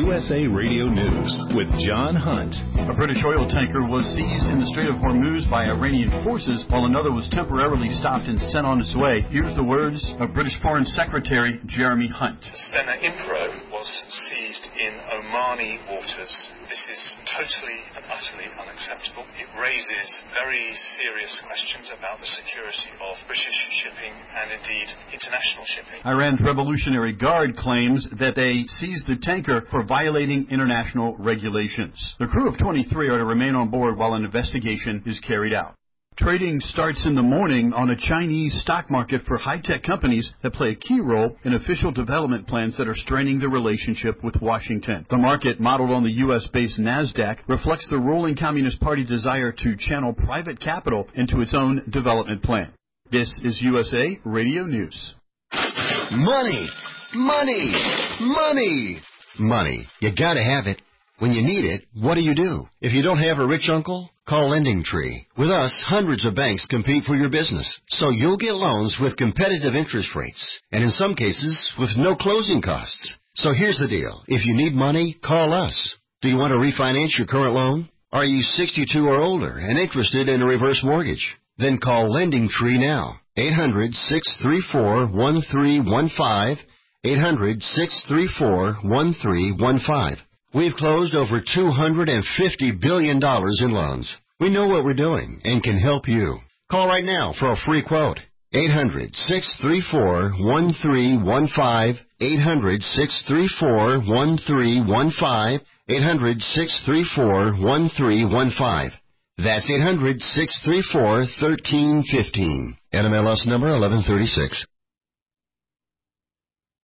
USA Radio News with John Hunt. A British oil tanker was seized in the Strait of Hormuz by Iranian forces, while another was temporarily stopped and sent on its way. Here's the words of British Foreign Secretary Jeremy Hunt. Stena Impero was seized in Omani waters. This is totally and utterly unacceptable. It raises very serious questions about the security of British shipping and indeed international shipping. Iran's Revolutionary Guard claims that they seized the tanker for violating international regulations. The crew of 23 are to remain on board while an investigation is carried out. Trading starts in the morning on a Chinese stock market for high-tech companies that play a key role in official development plans that are straining the relationship with Washington. The market, modeled on the U.S.-based NASDAQ, reflects the ruling Communist Party desire to channel private capital into its own development plan. This is USA Radio News. Money! Money! Money! Money. You gotta have it. When you need it, what do? If you don't have a rich uncle, call LendingTree. With us, hundreds of banks compete for your business, so you'll get loans with competitive interest rates, and in some cases, with no closing costs. So here's the deal. If you need money, call us. Do you want to refinance your current loan? Are you 62 or older and interested in a reverse mortgage? Then call LendingTree now. 800-634-1315. 800-634-1315. We've closed over $250 billion in loans. We know what we're doing and can help you. Call right now for a free quote. 800-634-1315. 800-634-1315. 800-634-1315. That's 800-634-1315. NMLS number 1136.